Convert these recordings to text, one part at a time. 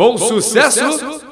Bom Sucesso!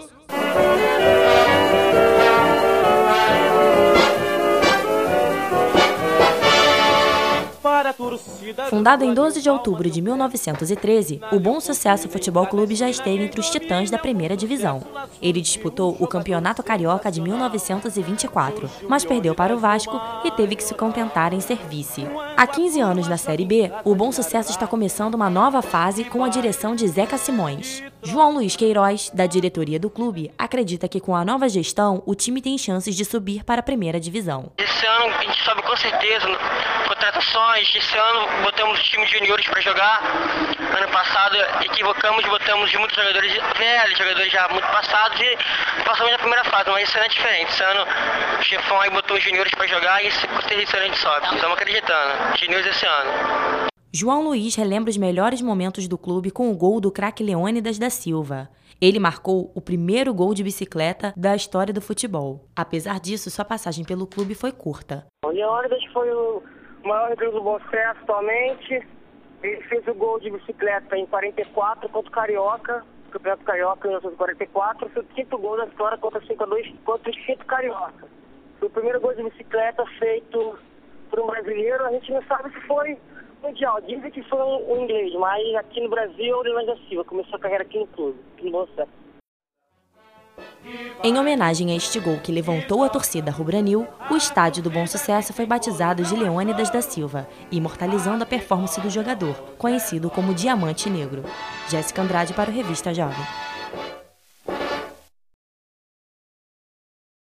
Fundado em 12 de outubro de 1913, o Bom Sucesso Futebol Clube já esteve entre os titãs da primeira divisão. Ele disputou o Campeonato Carioca de 1924, mas perdeu para o Vasco e teve que se contentar em ser vice. Há 15 anos na Série B, o Bom Sucesso está começando uma nova fase com a direção de Zeca Simões. João Luiz Queiroz, da diretoria do clube, acredita que com a nova gestão, o time tem chances de subir para a primeira divisão. Esse ano a gente sobe com certeza, contratações, esse ano botamos os times juniores para jogar. Ano passado equivocamos, botamos muitos jogadores velhos, jogadores já muito passados e passamos na primeira fase, mas esse ano é diferente. Esse ano o chefão aí botou os juniores para jogar e com certeza a gente sobe. Estamos acreditando, juniores esse ano. João Luiz relembra os melhores momentos do clube com o gol do craque Leônidas da Silva. Ele marcou o primeiro gol de bicicleta da história do futebol. Apesar disso, sua passagem pelo clube foi curta. O Leônidas foi o maior ídolo do Bom Sucesso atualmente. Ele fez o gol de bicicleta em 44 contra o Carioca, Campeonato Carioca em 1944. Foi o quinto gol da história contra 5-2 contra o Instituto Carioca. Foi o primeiro gol de bicicleta feito por um brasileiro. A gente não sabe se foi mundial. Dizem que foi um inglês, mas aqui no Brasil o Leônidas da Silva começou a carreira aqui no clube, aqui no Bom Sucesso. Em homenagem a este gol que levantou a torcida rubranil, o estádio do Bom Sucesso foi batizado de Leônidas da Silva, imortalizando a performance do jogador, conhecido como Diamante Negro. Jéssica Andrade para o Revista Jovem.